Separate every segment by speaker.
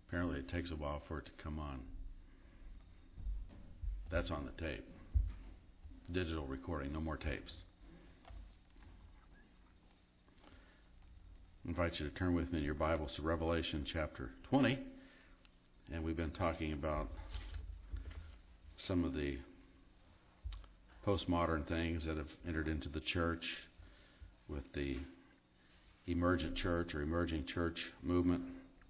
Speaker 1: Apparently it takes a while for it to come on. That's on the tape. Digital recording, no more tapes. I invite you to turn with me in your Bibles to Revelation chapter 20. And we've been talking about some of the postmodern things that have entered into the church with the emergent church or emerging church movement,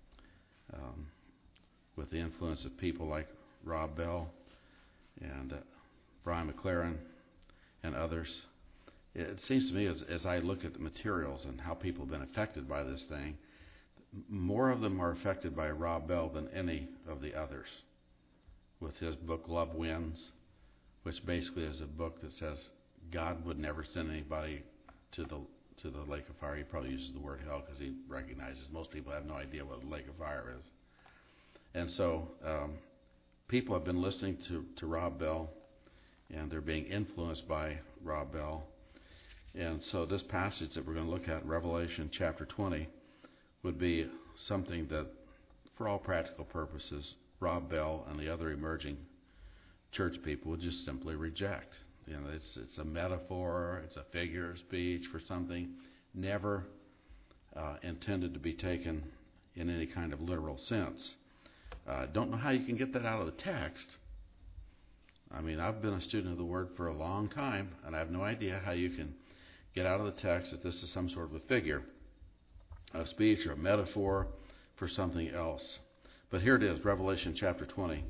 Speaker 1: with the influence of people like Rob Bell and Brian McLaren and others. It seems to me as I look at the materials and how people have been affected by this thing, more of them are affected by Rob Bell than any of the others. With his book Love Wins, which basically is a book that says God would never send anybody to the lake of fire. He probably uses the word hell because he recognizes most people have no idea what a lake of fire is. And so people have been listening to Rob Bell, and they're being influenced by Rob Bell. And so this passage that we're going to look at, Revelation chapter 20, would be something that, for all practical purposes, Rob Bell and the other emerging church people would just simply reject. You know, it's a metaphor, it's a figure of speech for something never intended to be taken in any kind of literal sense. Don't know how you can get that out of the text. I mean, I've been a student of the Word for a long time, and I have no idea how you can get out of the text that this is some sort of a figure of speech or a metaphor for something else. But here it is, Revelation chapter 20.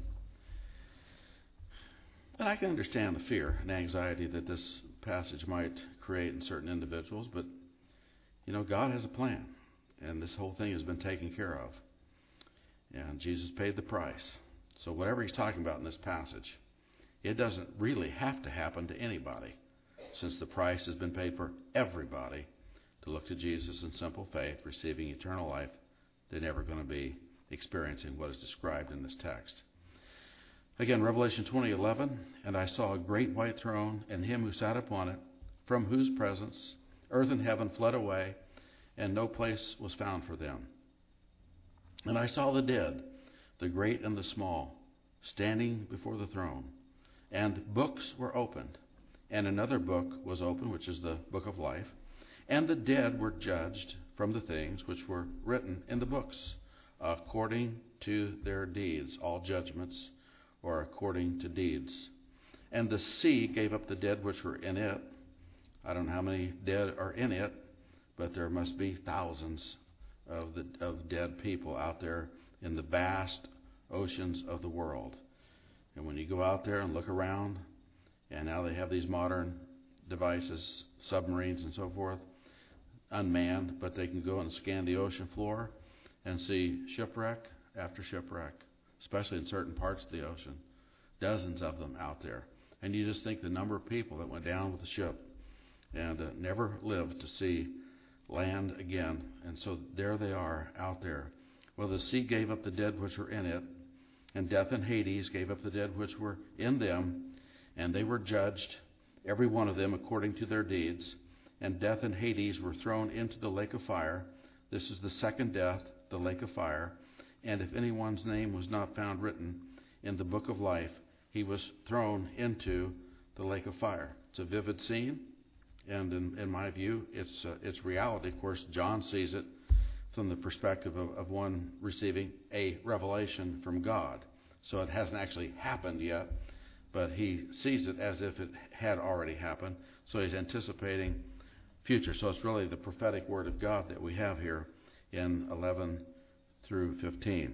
Speaker 1: And I can understand the fear and anxiety that this passage might create in certain individuals, but, you know, God has a plan, and this whole thing has been taken care of. And Jesus paid the price. So whatever he's talking about in this passage, it doesn't really have to happen to anybody, since the price has been paid for everybody to look to Jesus in simple faith, receiving eternal life. They're never going to be experiencing what is described in this text. Again, Revelation 20:11, and I saw a great white throne and him who sat upon it, from whose presence earth and heaven fled away, and no place was found for them. And I saw the dead, the great and the small, standing before the throne, and books were opened. And another book was opened, which is the book of life, and the dead were judged from the things which were written in the books, according to their deeds, all judgments, or according to deeds. And the sea gave up the dead which were in it. I don't know how many dead are in it, but there must be thousands of dead people out there in the vast oceans of the world. And when you go out there and look around, and now they have these modern devices, submarines and so forth, unmanned, but they can go and scan the ocean floor and see shipwreck after shipwreck, especially in certain parts of the ocean. Dozens of them out there. And you just think the number of people that went down with the ship and never lived to see land again. And so there they are out there. Well, the sea gave up the dead which were in it, and death and Hades gave up the dead which were in them, and they were judged, every one of them according to their deeds. And death and Hades were thrown into the lake of fire. This is the second death, the lake of fire. And if anyone's name was not found written in the book of life, he was thrown into the lake of fire. It's a vivid scene, and in my view, it's reality. Of course, John sees it from the perspective of one receiving a revelation from God. So it hasn't actually happened yet, but he sees it as if it had already happened. So he's anticipating future. So it's really the prophetic word of God that we have here in 11 through 15.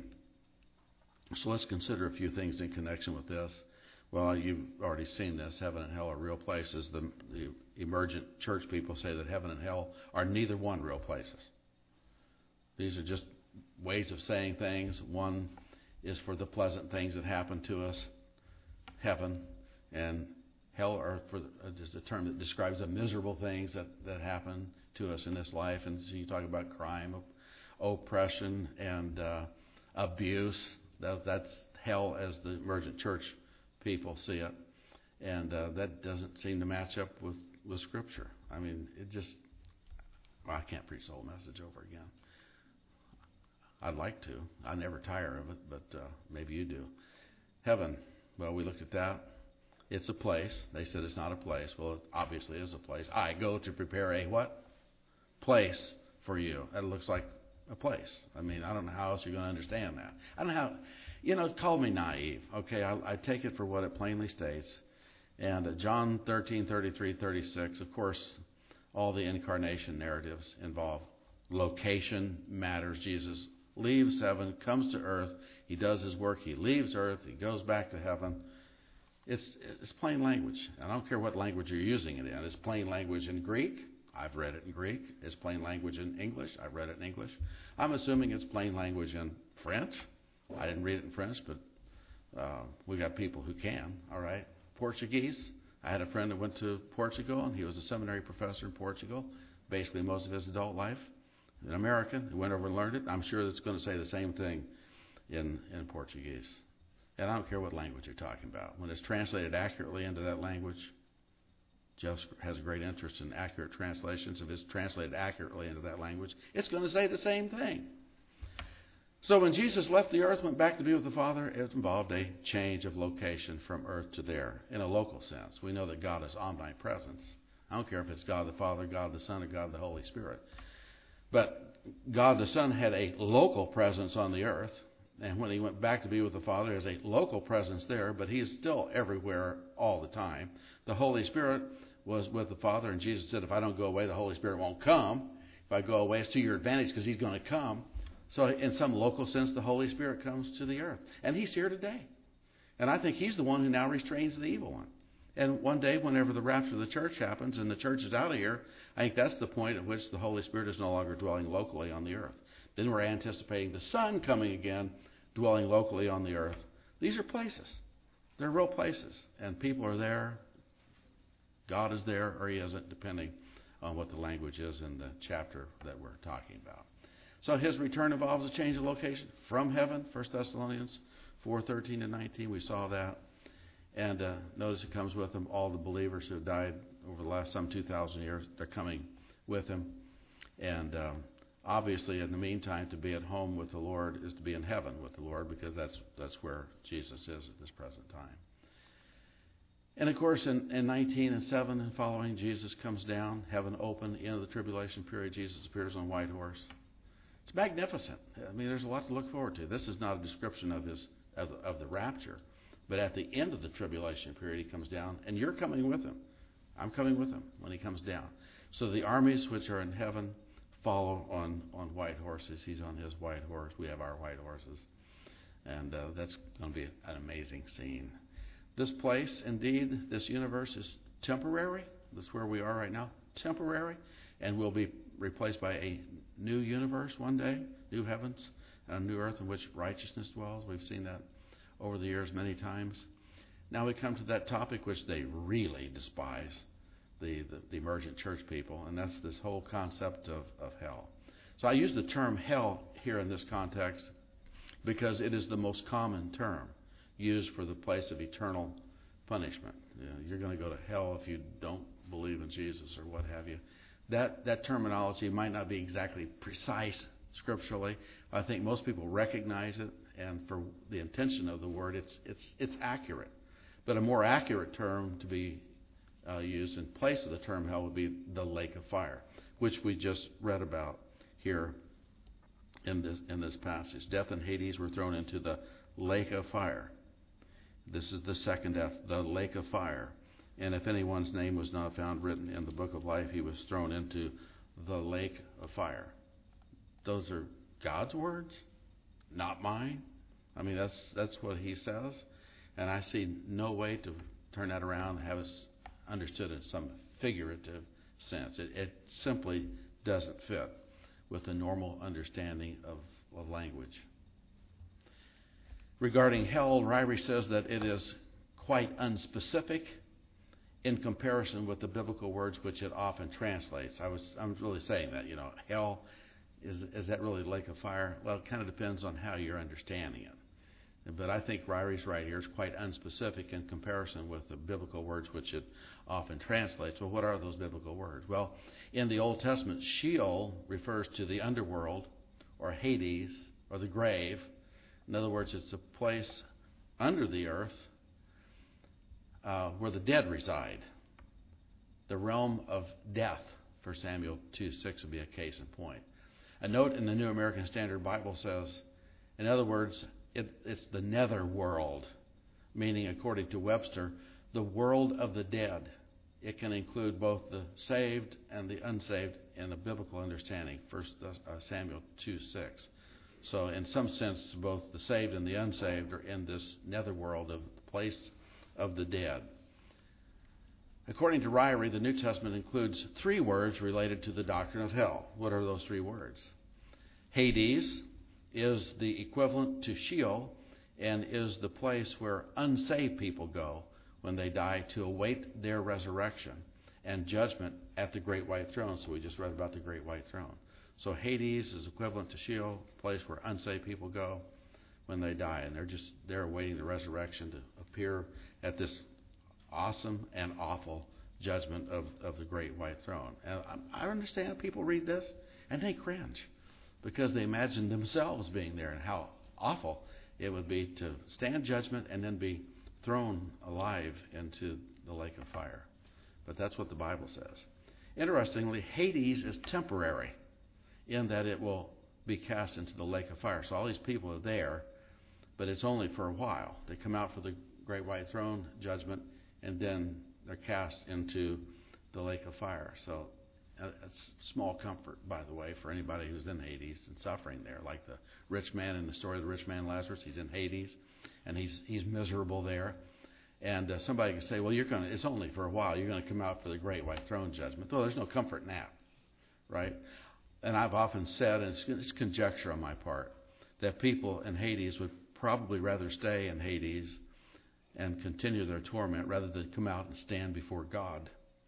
Speaker 1: So let's consider a few things in connection with this. Well, you've already seen this. Heaven and hell are real places. The emergent church people say that heaven and hell are neither one real places. These are just ways of saying things. One is for the pleasant things that happen to us, heaven, and hell are for just a term that describes the miserable things that happen to us in this life. And so you talk about crime, oppression, and abuse. That's hell as the emergent church people see it. And that doesn't seem to match up with Scripture. I mean, I can't preach the whole message over again. I'd like to. I never tire of it, but maybe you do. Heaven, well, we looked at that. It's a place. They said it's not a place. Well, it obviously is a place. I go to prepare a what? Place for you. That looks like a place. I mean, I don't know how else you're going to understand that. I don't know how, call me naive. Okay, I take it for what it plainly states. And John 13:33-36, of course, all the incarnation narratives involve location matters. Jesus leaves heaven, comes to earth. He does his work. He leaves earth. He goes back to heaven. It's plain language. I don't care what language you're using it in. It's plain language in Greek. I've read it in Greek. It's plain language in English. I've read it in English. I'm assuming it's plain language in French. I didn't read it in French, but we got people who can. All right. Portuguese. I had a friend that went to Portugal, and he was a seminary professor in Portugal, basically most of his adult life. An American who went over and learned it. I'm sure that's going to say the same thing in Portuguese. And I don't care what language you're talking about. When it's translated accurately into that language, Jeff has a great interest in accurate translations. If it's translated accurately into that language, it's going to say the same thing. So when Jesus left the earth, went back to be with the Father, it involved a change of location from earth to there in a local sense. We know that God is omnipresent. I don't care if it's God the Father, God the Son, or God the Holy Spirit. But God the Son had a local presence on the earth. And when he went back to be with the Father, there's a local presence there, but he is still everywhere all the time. The Holy Spirit was with the Father, and Jesus said, if I don't go away, the Holy Spirit won't come. If I go away, it's to your advantage because he's going to come. So in some local sense, the Holy Spirit comes to the earth. And he's here today. And I think he's the one who now restrains the evil one. And one day, whenever the rapture of the church happens and the church is out of here, I think that's the point at which the Holy Spirit is no longer dwelling locally on the earth. Then we're anticipating the Son coming again, dwelling locally on the earth. These are places. They're real places. And people are there. God is there or he isn't, depending on what the language is in the chapter that we're talking about. So his return involves a change of location from heaven, 1 Thessalonians 4:13-19. We saw that. And notice it comes with him all the believers who have died over the last some 2,000 years. They're coming with him. And obviously, in the meantime, to be at home with the Lord is to be in heaven with the Lord, because that's where Jesus is at this present time. And of course, in 19 and 7 and following, Jesus comes down, heaven open, into the tribulation period. Jesus appears on a white horse. It's magnificent. I mean, there's a lot to look forward to. This is not a description of the rapture, but at the end of the tribulation period, he comes down, and you're coming with him. I'm coming with him when he comes down. So the armies which are in heaven follow on white horses. He's on his white horse. We have our white horses. And that's going to be an amazing scene. This place, indeed, this universe is temporary. This is where we are right now. Temporary. And will be replaced by a new universe one day, new heavens, and a new earth in which righteousness dwells. We've seen that over the years many times. Now we come to that topic which they really despise, the emergent church people, and that's this whole concept of hell. So I use the term hell here in this context because it is the most common term used for the place of eternal punishment. You're going to go to hell if you don't believe in Jesus or what have you. That terminology might not be exactly precise scripturally. I think most people recognize it, and for the intention of the word, it's accurate. But a more accurate term to be used in place of the term hell would be the lake of fire, which we just read about here in this passage. Death and Hades were thrown into the lake of fire. This is the second death, the lake of fire. And if anyone's name was not found written in the book of life, he was thrown into the lake of fire. Those are God's words, not mine. I mean, that's what he says. And I see no way to turn that around and have it understood in some figurative sense. It simply doesn't fit with the normal understanding of language. Regarding hell, Ryrie says that it is quite unspecific in comparison with the biblical words which it often translates. I'm really saying that, hell, is that really lake of fire? Well, it kind of depends on how you're understanding it. But I think Ryrie's right here is quite unspecific in comparison with the biblical words which it often translates. Well, what are those biblical words? Well, in the Old Testament, Sheol refers to the underworld, or Hades, or the grave. In other words, it's a place under the earth where the dead reside. The realm of death, 1 Samuel 2:6 would be a case in point. A note in the New American Standard Bible says, in other words, it's the nether world, meaning, according to Webster, the world of the dead. It can include both the saved and the unsaved in a biblical understanding, 1 Samuel 2:6. So in some sense, both the saved and the unsaved are in this netherworld of the place of the dead. According to Ryrie, the New Testament includes 3 words related to the doctrine of hell. What are those 3 words? Hades is the equivalent to Sheol and is the place where unsaved people go when they die to await their resurrection and judgment at the Great White Throne. So we just read about the Great White Throne. So Hades is equivalent to Sheol, a place where unsaved people go when they die, and they're awaiting the resurrection to appear at this awesome and awful judgment of the Great White Throne. And I understand people read this and they cringe because they imagine themselves being there and how awful it would be to stand judgment and then be thrown alive into the lake of fire. But that's what the Bible says. Interestingly, Hades is temporary in that it will be cast into the lake of fire. So all these people are there, but it's only for a while. They come out for the Great White Throne judgment, and then they're cast into the lake of fire. So it's small comfort, by the way, for anybody who's in Hades and suffering there. Like the rich man in the story of the rich man Lazarus, he's in Hades, and he's miserable there. And somebody can say, well, it's only for a while. You're going to come out for the Great White Throne judgment. Well, there's no comfort in that, right? And I've often said, and it's conjecture on my part, that people in Hades would probably rather stay in Hades and continue their torment rather than come out and stand before God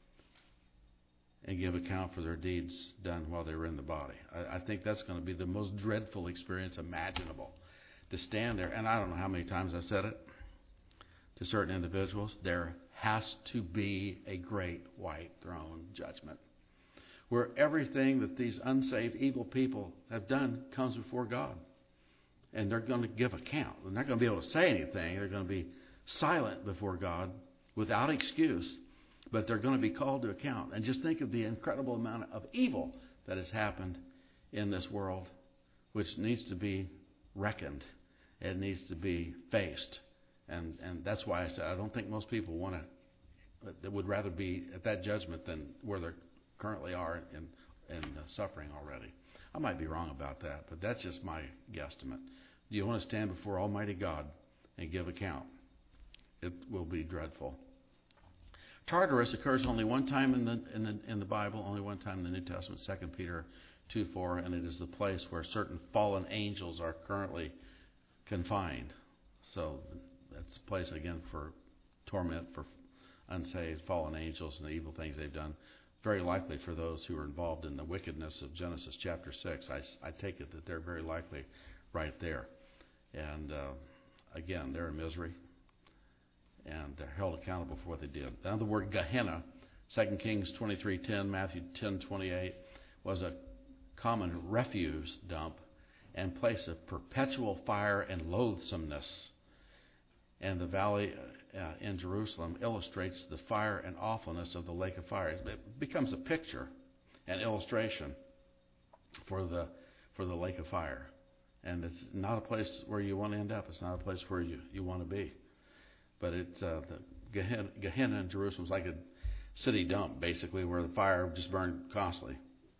Speaker 1: and give account for their deeds done while they were in the body. I think that's going to be the most dreadful experience imaginable, to stand there. And I don't know how many times I've said it to certain individuals. There has to be a great white throne judgment where everything that these unsaved evil people have done comes before God. And they're going to give account. They're not going to be able to say anything. They're going to be silent before God without excuse, but they're going to be called to account. And just think of the incredible amount of evil that has happened in this world, which needs to be reckoned. It needs to be faced. And that's why I said I don't think most people they would rather be at that judgment than where they currently are in suffering already. I might be wrong about that, but that's just my guesstimate. Do you want to stand before Almighty God and give account? It will be dreadful. Tartarus occurs only one time in the Bible, only one time in the New Testament, 2 Peter 2:4, and it is the place where certain fallen angels are currently confined. So that's a place, again, for torment for unsaved fallen angels and the evil things they've done. Very likely for those who are involved in the wickedness of Genesis chapter 6. I take it that they're very likely right there. And again, they're in misery, and they're held accountable for what they did. Now, the word Gehenna, 2 Kings 23:10, Matthew 10:28, was a common refuse dump and place of perpetual fire and loathsomeness. And the valley in Jerusalem illustrates the fire and awfulness of the lake of fire. It becomes a picture, an illustration for the lake of fire. And it's not a place where you want to end up. It's not a place where you want to be. But it's the Gehenna in Jerusalem is like a city dump, basically, where the fire just burned constantly.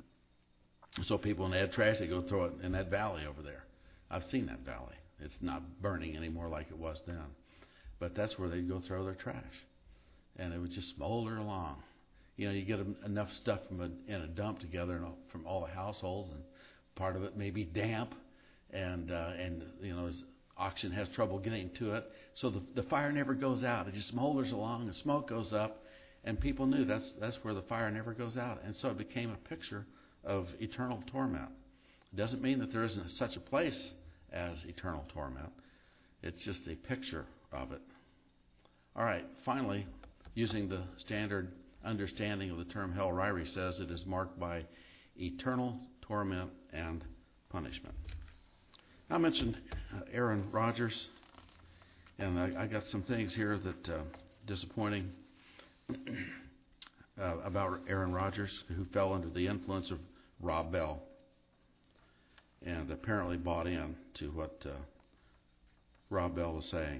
Speaker 1: So people, when they had trash, they go throw it in that valley over there. I've seen that valley. It's not burning anymore like it was then. But that's where they'd go throw their trash. And it would just smolder along. You know, you get enough stuff in a dump together from all the households, and part of it may be damp, and you know, oxygen has trouble getting to it. So the fire never goes out. It just smolders along, and smoke goes up, and people knew that's where the fire never goes out. And so it became a picture of eternal torment. It doesn't mean that there isn't such a place as eternal torment. It's just a picture of it. All right, finally, using the standard understanding of the term hell, Ryrie says it is marked by eternal torment and punishment. I mentioned Aaron Rodgers, and I got some things here that disappointing about Aaron Rodgers, who fell under the influence of Rob Bell, and apparently bought in to what Rob Bell was saying.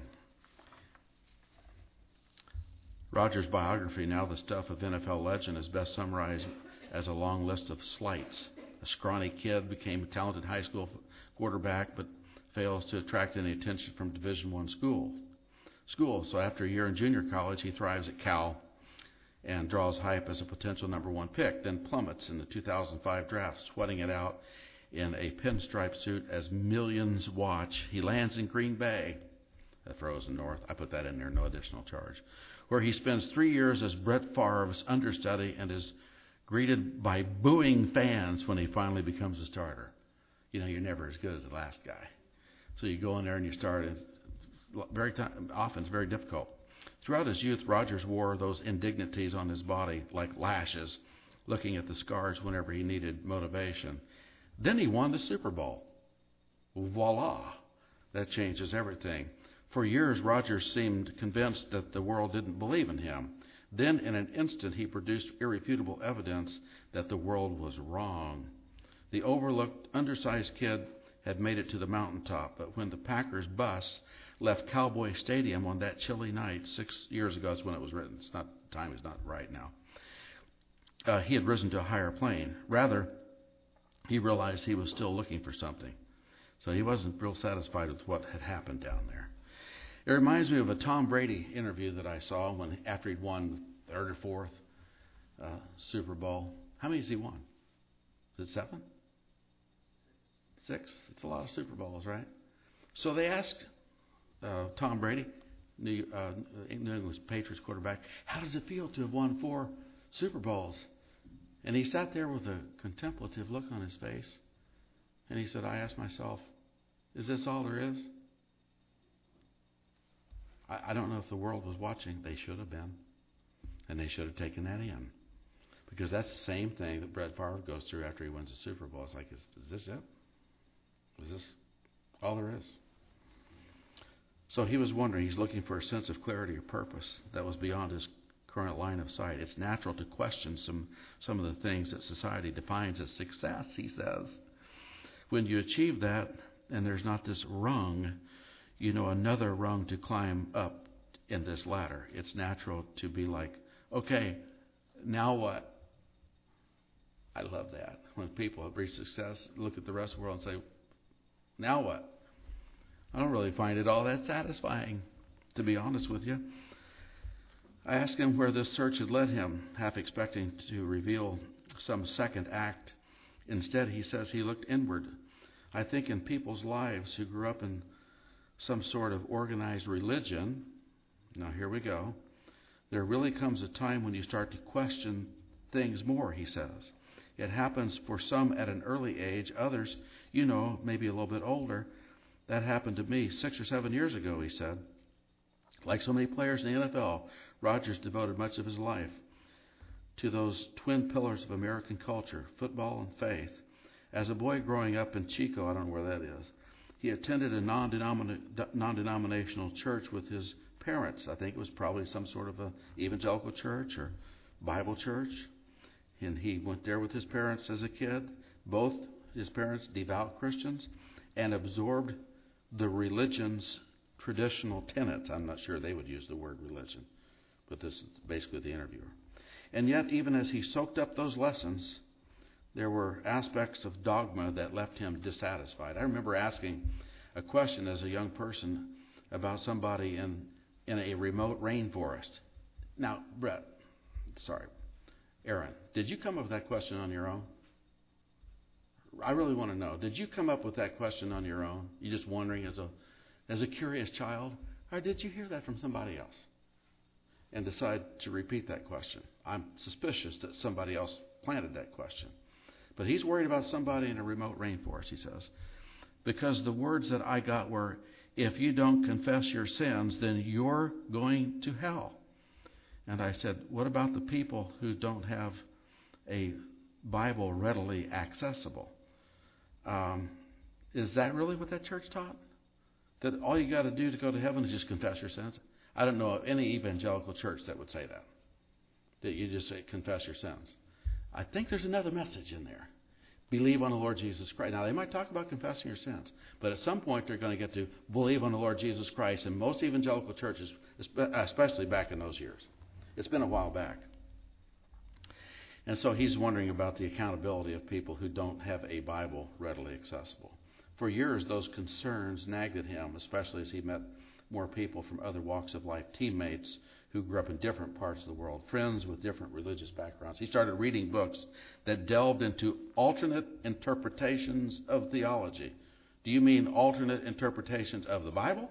Speaker 1: Rodgers' biography, Now the Stuff of NFL Legend, is best summarized as a long list of slights. A scrawny kid became a talented high school quarterback, but fails to attract any attention from Division I school. So after a year in junior college, he thrives at Cal and draws hype as a potential number 1 pick, then plummets in the 2005 draft, sweating it out in a pinstripe suit as millions watch. He lands in Green Bay, the frozen north. I put that in there, no additional charge, where he spends 3 years as Brett Favre's understudy and is greeted by booing fans when he finally becomes a starter. You know, you're never as good as the last guy. So you go in there and you start, and often it's very difficult. Throughout his youth, Rodgers wore those indignities on his body like lashes, looking at the scars whenever he needed motivation. Then he won the Super Bowl. Voila! That changes everything. For years, Rodgers seemed convinced that the world didn't believe in him. Then, in an instant, he produced irrefutable evidence that the world was wrong. The overlooked, undersized kid had made it to the mountaintop, but when the Packers bus left Cowboy Stadium on that chilly night 6 years ago, that's when it was written. Time is not right now. He had risen to a higher plane. Rather, he realized he was still looking for something. So he wasn't real satisfied with what had happened down there. It reminds me of a Tom Brady interview that I saw after he'd won the third or fourth Super Bowl. How many has he won? Is it 7? 6? It's a lot of Super Bowls, right? So they asked Tom Brady, New England Patriots quarterback, how does it feel to have won 4 Super Bowls? And he sat there with a contemplative look on his face. And he said, I asked myself, is this all there is? I don't know if the world was watching. They should have been. And they should have taken that in. Because that's the same thing that Brett Favre goes through after he wins the Super Bowl. It's like, is this it? Is this all there is? So he was wondering, he's looking for a sense of clarity or purpose that was beyond his current line of sight. It's natural to question some of the things that society defines as success, he says. When you achieve that, and there's not this rung, you know, another rung to climb up in this ladder. It's natural to be like, okay, now what? I love that. When people have reached success, look at the rest of the world and say, now what? I don't really find it all that satisfying, to be honest with you. I asked him where this search had led him, half expecting to reveal some second act. Instead, he says he looked inward. I think in people's lives who grew up in some sort of organized religion, now here we go, there really comes a time when you start to question things more, he says. It happens for some at an early age, others, you know, maybe a little bit older. That happened to me 6 or 7 years ago, he said. Like so many players in the NFL, Rodgers devoted much of his life to those twin pillars of American culture, football and faith. As a boy growing up in Chico, I don't know where that is, he attended a non-denominational church with his parents. I think it was probably some sort of a evangelical church or Bible church. And he went there with his parents as a kid, both his parents devout Christians, and absorbed the religion's traditional tenets. I'm not sure they would use the word religion, but this is basically the interviewer. And yet, even as he soaked up those lessons, there were aspects of dogma that left him dissatisfied. I remember asking a question as a young person about somebody in a remote rainforest. Now, Aaron, did you come up with that question on your own? I really want to know. Did you come up with that question on your own? You just wondering as a curious child? Or did you hear that from somebody else and decide to repeat that question? I'm suspicious that somebody else planted that question. But he's worried about somebody in a remote rainforest, he says. Because the words that I got were, if you don't confess your sins, then you're going to hell. And I said, what about the people who don't have a Bible readily accessible? Is that really what that church taught? That all you got to do to go to heaven is just confess your sins? I don't know of any evangelical church that would say that. That you just say, confess your sins. I think there's another message in there. Believe on the Lord Jesus Christ. Now, they might talk about confessing your sins, but at some point they're going to get to believe on the Lord Jesus Christ. And most evangelical churches, especially back in those years, it's been a while back. And so he's wondering about the accountability of people who don't have a Bible readily accessible. For years, those concerns nagged at him, especially as he met more people from other walks of life, teammates who grew up in different parts of the world, friends with different religious backgrounds. He started reading books that delved into alternate interpretations of theology. Do you mean alternate interpretations of the Bible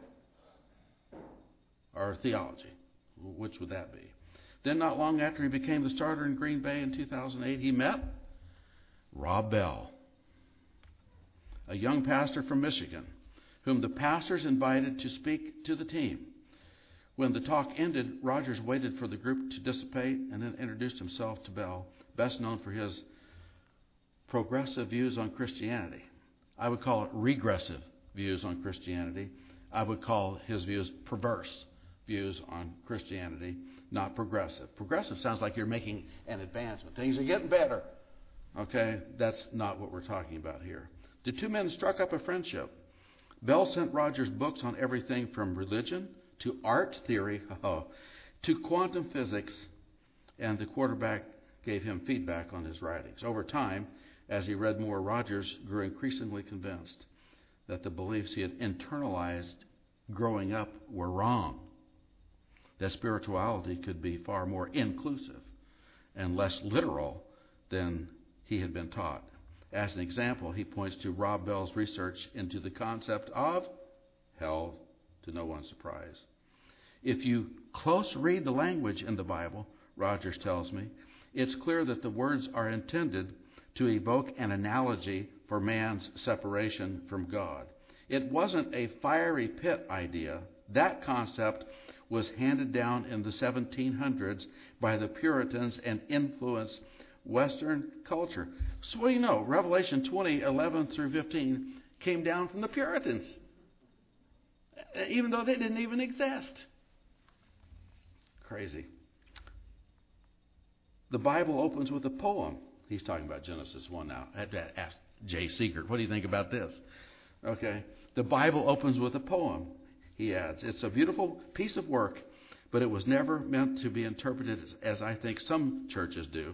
Speaker 1: or theology? Which would that be? Then not long after he became the starter in Green Bay in 2008, he met Rob Bell, a young pastor from Michigan, whom the pastors invited to speak to the team. When the talk ended, Rogers waited for the group to dissipate and then introduced himself to Bell, best known for his progressive views on Christianity. I would call it regressive views on Christianity. I would call his views perverse views on Christianity, not progressive. Progressive sounds like you're making an advancement. Things are getting better. Okay, that's not what we're talking about here. The two men struck up a friendship. Bell sent Rogers books on everything from religion to art theory to quantum physics, and the quarterback gave him feedback on his writings. Over time, as he read more, Rogers grew increasingly convinced that the beliefs he had internalized growing up were wrong, that spirituality could be far more inclusive and less literal than he had been taught. As an example, he points to Rob Bell's research into the concept of hell, to no one's surprise. If you close read the language in the Bible, Rogers tells me, it's clear that the words are intended to evoke an analogy for man's separation from God. It wasn't a fiery pit idea. That concept was handed down in the 1700s by the Puritans and influenced Western culture. So what do you know? Revelation 20:11 through 15 came down from the Puritans, even though they didn't even exist. Crazy. The Bible opens with a poem. He's talking about Genesis 1 now. I had to ask Jay Seegert, what do you think about this? Okay. The Bible opens with a poem, he adds. It's a beautiful piece of work, but it was never meant to be interpreted as I think some churches do.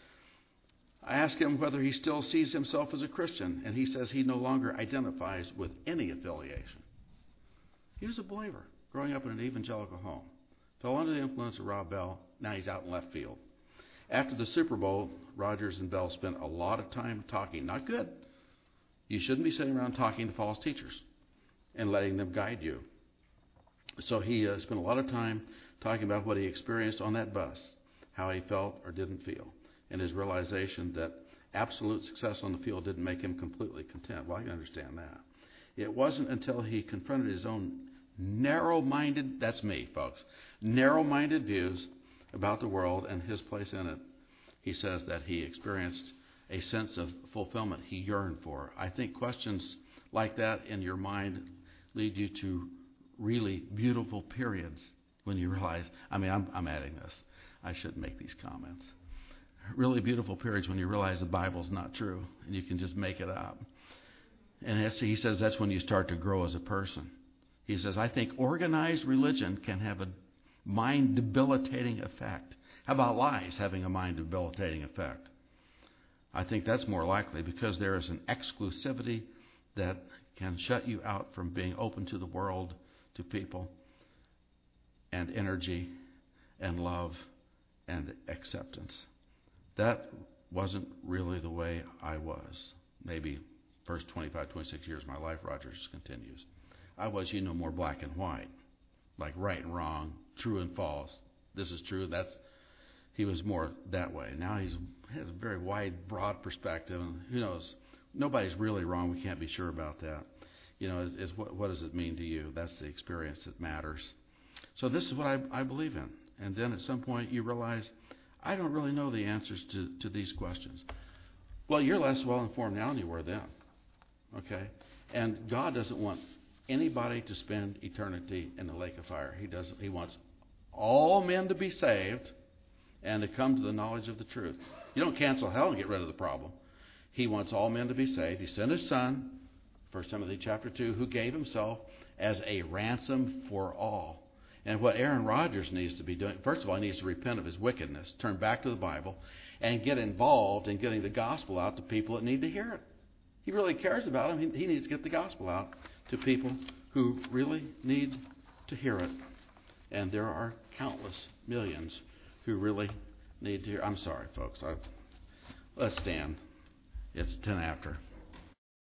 Speaker 1: I asked him whether he still sees himself as a Christian, and he says he no longer identifies with any affiliation. He was a believer, growing up in an evangelical home. Fell under the influence of Rob Bell. Now he's out in left field. After the Super Bowl, Rogers and Bell spent a lot of time talking. Not good. You shouldn't be sitting around talking to false teachers and letting them guide you. So he spent a lot of time talking about what he experienced on that bus, how he felt or didn't feel, and his realization that absolute success on the field didn't make him completely content. Well, I can understand that. It wasn't until he confronted his own narrow-minded, that's me, folks, narrow-minded views about the world and his place in it, he says that he experienced a sense of fulfillment he yearned for. I think questions like that in your mind lead you to really beautiful periods when you realize, I'm adding this. I shouldn't make these comments. Really beautiful periods when you realize the Bible's not true and you can just make it up. And he says that's when you start to grow as a person. He says, I think organized religion can have a mind-debilitating effect. How about lies having a mind-debilitating effect? I think that's more likely because there is an exclusivity that can shut you out from being open to the world, to people, and energy, and love, and acceptance. That wasn't really the way I was. Maybe first 25, 26 years of my life, Rogers continues. I was, more black and white, like right and wrong, true and false. This is true. He was more that way. Now he has a very wide, broad perspective. And who knows? Nobody's really wrong. We can't be sure about that. What does it mean to you? That's the experience that matters. So this is what I believe in. And then at some point you realize, I don't really know the answers to these questions. Well, you're less well informed now than you were then. Okay? And God doesn't want anybody to spend eternity in the lake of fire. He doesn't. He wants all men to be saved and to come to the knowledge of the truth. You don't cancel hell and get rid of the problem. He wants all men to be saved. He sent His Son, 1 Timothy chapter 2, who gave Himself as a ransom for all. And what Aaron Rodgers needs to be doing, first of all, he needs to repent of his wickedness, turn back to the Bible, and get involved in getting the gospel out to people that need to hear it. He really cares about them. He needs to get the gospel out to people who really need to hear it. And there are countless millions who really need to hear. I'm sorry, folks. Let's stand. It's 10 after.